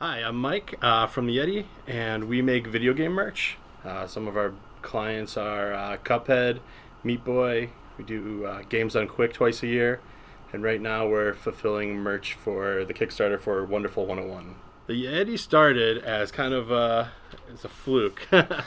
Hi, I'm Mike from the Yeti, and we make video game merch. Some of our clients are Cuphead, Meat Boy. We do Games Done Quick twice a year, and right now we're fulfilling merch for the Kickstarter for Wonderful 101. The Yeti started as kind of as a fluke.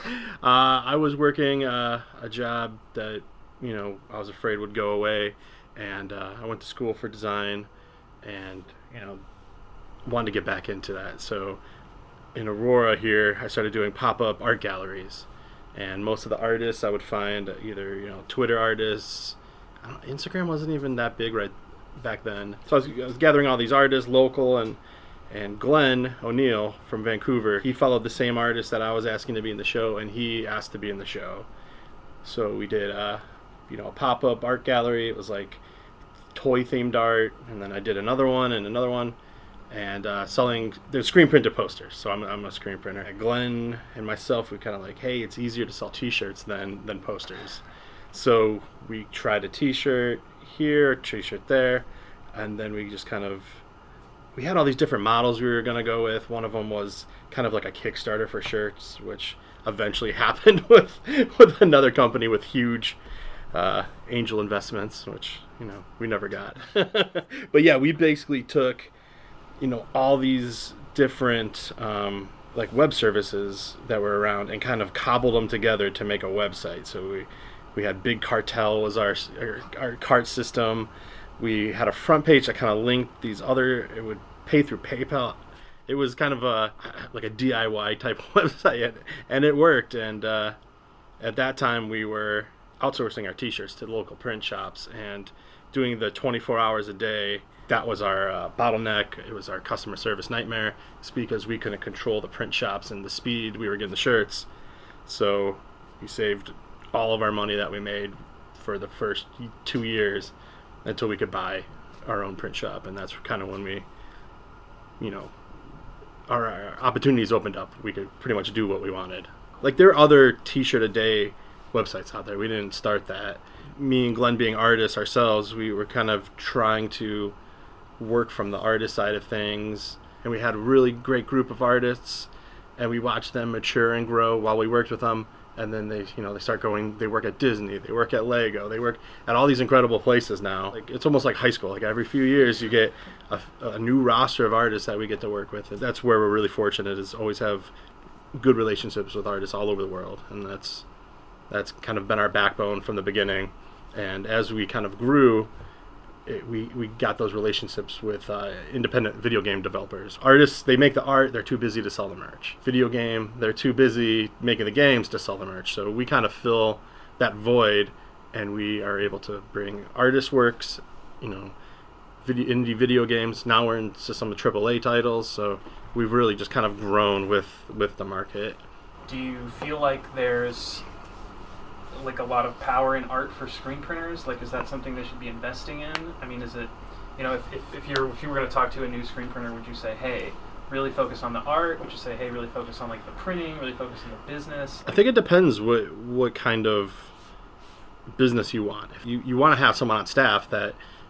I was working a job that I was afraid would go away, and I went to school for design, and wanted to get back into that. So in Aurora here, I started doing pop-up art galleries, and most of the artists I would find either Twitter artists. Instagram wasn't even that big right back then, so I was gathering all these artists, local, and Glenn O'Neill from Vancouver. He followed the same artist that I was asking to be in the show, and he asked to be in the show. So we did a pop-up art gallery. It was like toy themed art, and then I did another one and another one, and selling the screen printed posters. So I'm a screen printer. Glenn and myself, we kind of like, hey, it's easier to sell t-shirts than posters. So we tried a t-shirt here, a t-shirt there, and then we just we had all these different models we were going to go with. One of them was kind of like a Kickstarter for shirts, which eventually happened with another company with huge angel investments, which we never got. But yeah, we basically took all these different like web services that were around and kind of cobbled them together to make a website. So we had Big Cartel was our cart system. We had a front page that kind of linked these other. It would pay through PayPal. It was kind of like a DIY type website, and it worked. And at that time, we were outsourcing our T-shirts to local print shops and doing the 24 hours a day. That was our bottleneck. It was our customer service nightmare. It's because we couldn't control the print shops and the speed we were getting the shirts. So we saved all of our money that we made for the first 2 years until we could buy our own print shop. And that's kind of when we, our opportunities opened up. We could pretty much do what we wanted. Like, there are other T-shirt a day websites out there. We didn't start that. Me and Glenn, being artists ourselves, we were kind of trying to work from the artist side of things, and we had a really great group of artists, and we watched them mature and grow while we worked with them. And then they start going. They work at Disney, they work at Lego, they work at all these incredible places now. Like, it's almost like high school. Like, every few years you get a new roster of artists that we get to work with. And that's where we're really fortunate, is always have good relationships with artists all over the world, and that's kind of been our backbone from the beginning. And as we kind of grew, we got those relationships with independent video game developers. Artists, they make the art, they're too busy to sell the merch. Video game, they're too busy making the games to sell the merch. So we kind of fill that void, and we are able to bring artist works, indie video games. Now we're into some of the AAA titles, so we've really just kind of grown with the market. Do you feel like there's like a lot of power in art for screen printers? Like, is that something they should be investing in? I mean, is it, if you were going to talk to a new screen printer, would you say, hey, really focus on the art? Would you say, hey, really focus on like the printing, really focus on the business? I think it depends what kind of business you want. If you want to have someone on staff that,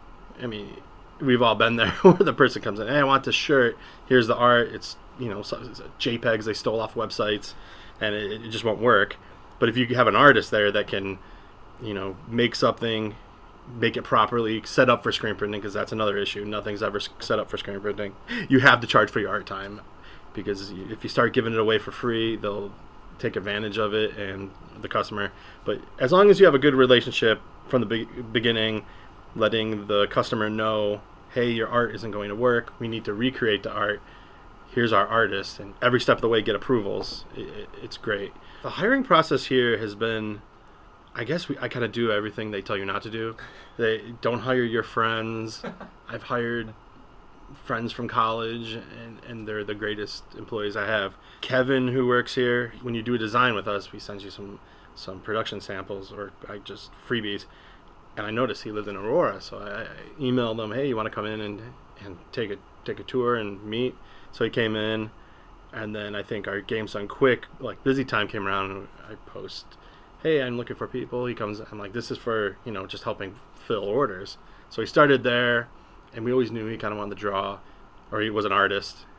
we've all been there, where the person comes in, hey, I want this shirt, here's the art, it's JPEGs they stole off websites, and it just won't work. But if you have an artist there that can, make something, make it properly, set up for screen printing, because that's another issue. Nothing's ever set up for screen printing. You have to charge for your art time, because if you start giving it away for free, they'll take advantage of it and the customer. But as long as you have a good relationship from the beginning, letting the customer know, hey, your art isn't going to work, we need to recreate the art, here's our artist, and every step of the way get approvals, it's great. The hiring process here has been, I guess I kind of do everything they tell you not to do. They don't hire your friends. I've hired friends from college, and they're the greatest employees I have. Kevin, who works here, when you do a design with us, we send you some production samples or just freebies. And I noticed he lived in Aurora, so I emailed him, hey, you want to come in and take a tour and meet? So he came in. And then I think our Games Done Quick, like, busy time came around, and I post, hey, I'm looking for people. He comes, I'm like, this is for, just helping fill orders. So he started there, and we always knew he kind of wanted to draw, or he was an artist,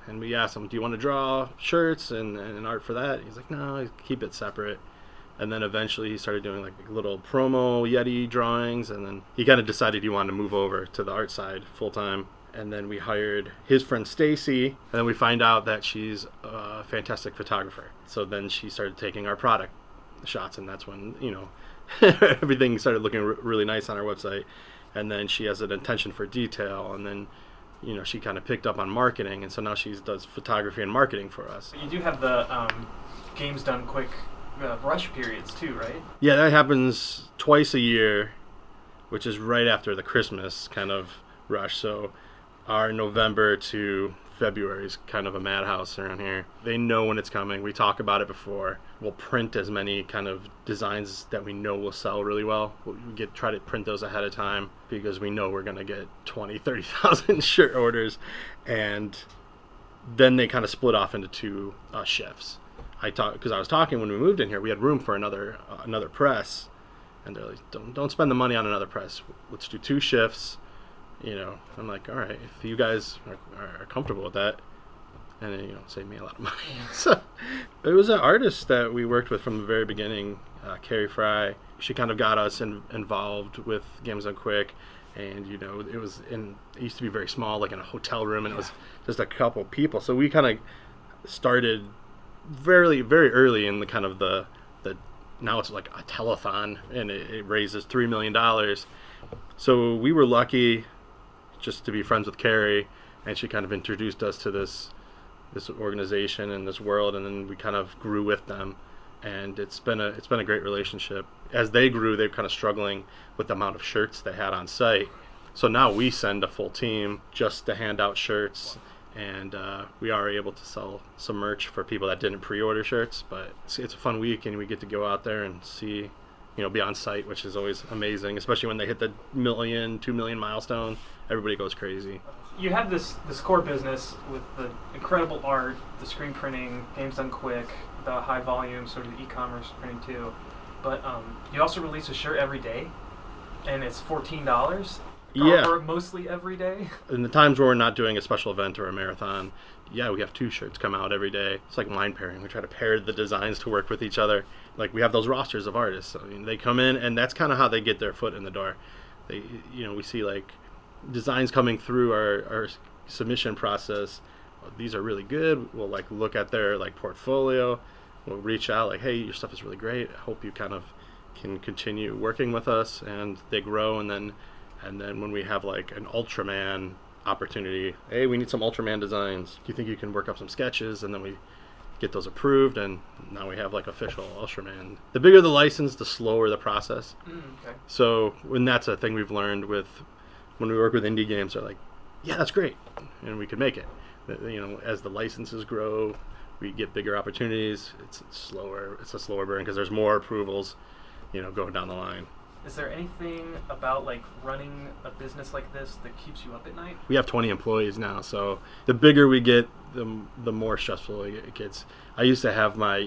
And we asked him, do you want to draw shirts and art for that? He's like, no, keep it separate. And then eventually he started doing like little promo Yeti drawings, and then he kind of decided he wanted to move over to the art side full time. And then we hired his friend Stacy, and then we find out that she's a fantastic photographer. So then she started taking our product shots, and that's when, you know, everything started looking really nice on our website. And then she has an attention for detail, and then, you know, she kind of picked up on marketing, and so now she does photography and marketing for us. You do have the Games Done Quick rush periods too, right? Yeah, that happens twice a year, which is right after the Christmas kind of rush. So our November to February is kind of a madhouse around here. They know when it's coming. We talk about it before. We'll print as many kind of designs that we know will sell really well. We'll try to print those ahead of time because we know we're going to get 20, 30,000 shirt orders. And then they kind of split off into two shifts. Because I was talking when we moved in here, we had room for another press, and they're like, don't spend the money on another press. Let's do 2 shifts. You know, I'm like, all right, if you guys are comfortable with that, and then, you know, save me a lot of money. So it was an artist that we worked with from the very beginning, Carrie Fry. She kind of got us involved with Games Done Quick, and, you know, it used to be very small, like in a hotel room, and it was just a couple people. So we kind of started very, very early in the kind of the now it's like a telethon, and it raises $3 million. So we were lucky just to be friends with Carrie, and she kind of introduced us to this organization and this world, and then we kind of grew with them, and it's been a great relationship. As they grew, they're kind of struggling with the amount of shirts they had on site. So now we send a full team just to hand out shirts. And we are able to sell some merch for people that didn't pre-order shirts, but it's a fun week, and we get to go out there and see, you know, be on site, which is always amazing, especially when they hit the 2 million milestone. Everybody goes crazy. You have this core business with the incredible art, the screen printing, Games Done Quick, the high volume, sort of e-commerce printing too, but you also release a shirt every day, and it's $14. Yeah. Or mostly every day. In the times where we're not doing a special event or a marathon, yeah, we have 2 shirts come out every day. It's like line pairing. We try to pair the designs to work with each other. Like, we have those rosters of artists. I mean, they come in, and that's kind of how they get their foot in the door. They, you know, we see like designs coming through our submission process. These are really good. We'll like look at their like portfolio. We'll reach out like, hey, your stuff is really great. I hope you kind of can continue working with us, and they grow, and then when we have like an Ultraman opportunity, hey, we need some Ultraman designs. Do you think you can work up some sketches? And then we get those approved, and now we have like official Ultraman. The bigger the license, the slower the process. Okay. So, and that's a thing we've learned with when we work with indie games. They're like, yeah, that's great, and we can make it. You know, as the licenses grow, we get bigger opportunities. It's slower. It's a slower burn because there's more approvals, you know, going down the line. Is there anything about like running a business like this that keeps you up at night? We have 20 employees now, so the bigger we get, the more stressful it gets. I used to have my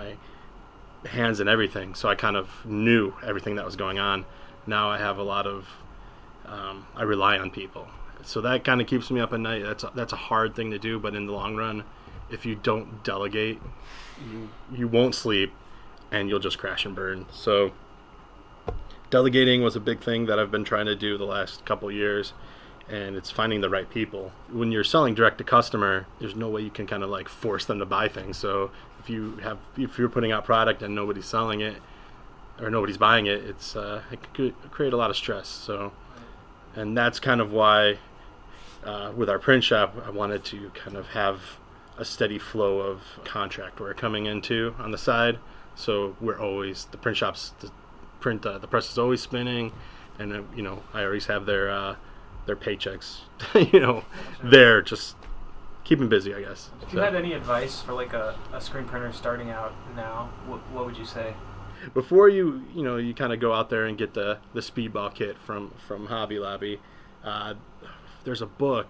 hands in everything, so I kind of knew everything that was going on. Now I have a lot of, I rely on people. So that kind of keeps me up at night. That's a hard thing to do, but in the long run, if you don't delegate, you won't sleep, and you'll just crash and burn. So delegating was a big thing that I've been trying to do the last couple years, and it's finding the right people. When you're selling direct to customer, there's no way you can kind of like force them to buy things. So if you're putting out product and nobody's selling it or nobody's buying it, it could create a lot of stress. So, and that's kind of why with our print shop, I wanted to kind of have a steady flow of contract work coming into on the side. So we're always, the print shop's the press is always spinning, and you know, I always have their paychecks, you know, there, just keeping busy, I guess. If you had any advice for like a screen printer starting out now, what would you say? Before you kind of go out there and get the speedball kit from Hobby Lobby, there's a book.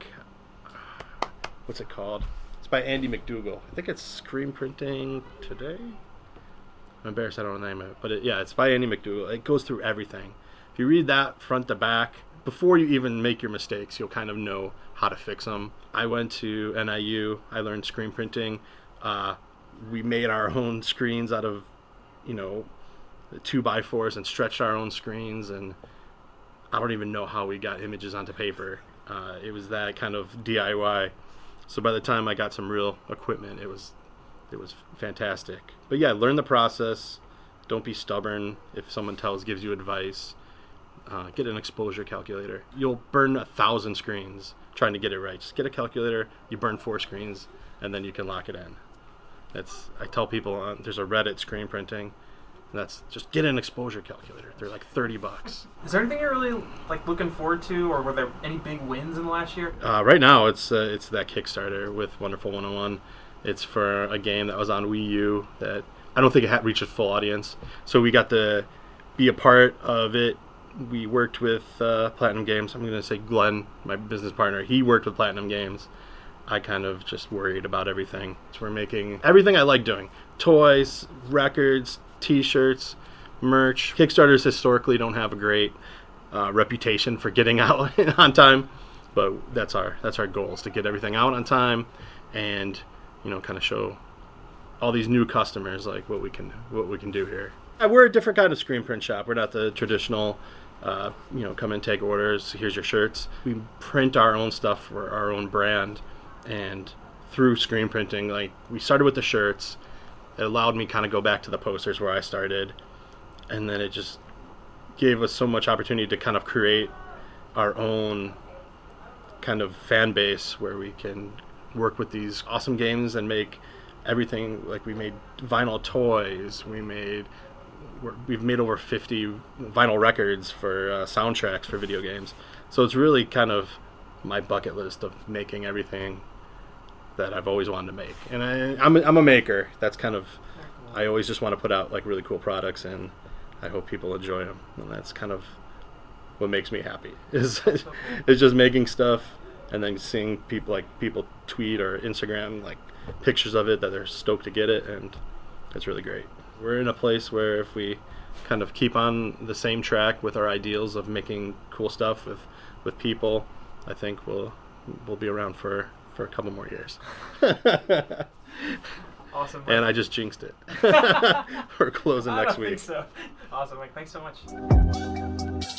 What's it called? It's by Andy McDougall. I think it's Screen Printing Today. I'm embarrassed I don't know the name of it, but it's by Andy McDougall. It goes through everything. If you read that front to back, before you even make your mistakes, you'll kind of know how to fix them. I went to NIU. I learned screen printing. We made our own screens out of, 2x4s and stretched our own screens, and I don't even know how we got images onto paper. It was that kind of DIY. So by the time I got some real equipment, it was fantastic. But yeah, learn the process. Don't be stubborn if someone gives you advice. Get an exposure calculator. You'll burn 1,000 screens trying to get it right. Just get a calculator, you burn 4 screens, and then you can lock it in. I tell people there's a Reddit screen printing. That's just get an exposure calculator. They're like $30. Is there anything you're really looking forward to, or were there any big wins in the last year? Right now, it's that Kickstarter with Wonderful 101. It's for a game that was on Wii U that I don't think it had reached its full audience. So we got to be a part of it. We worked with Platinum Games. I'm going to say Glenn, my business partner. He worked with Platinum Games. I kind of just worried about everything. So we're making everything I like doing. Toys, records, T-shirts, merch. Kickstarters historically don't have a great reputation for getting out on time, but that's our goal, is to get everything out on time and kind of show all these new customers like what we can do here. We're a different kind of screen print shop. We're not the traditional come and take orders, here's your shirts. We print our own stuff for our own brand, and through screen printing, like we started with the shirts. It allowed me kind of go back to the posters where I started, and then it just gave us so much opportunity to kind of create our own kind of fan base where we can work with these awesome games and make everything. Like we made vinyl toys, we've made over 50 vinyl records for soundtracks for video games. So it's really kind of my bucket list of making everything that I've always wanted to make. And I'm a maker. That's kind of, I always just want to put out like really cool products, and I hope people enjoy them. And that's kind of what makes me happy is just making stuff and then seeing people tweet or Instagram like pictures of it that they're stoked to get it, and it's really great. We're in a place where if we kind of keep on the same track with our ideals of making cool stuff with people, I think we'll be around for a couple more years. Awesome. And I just jinxed it. We're closing next week. I don't think so. Awesome, Mike. Thanks so much.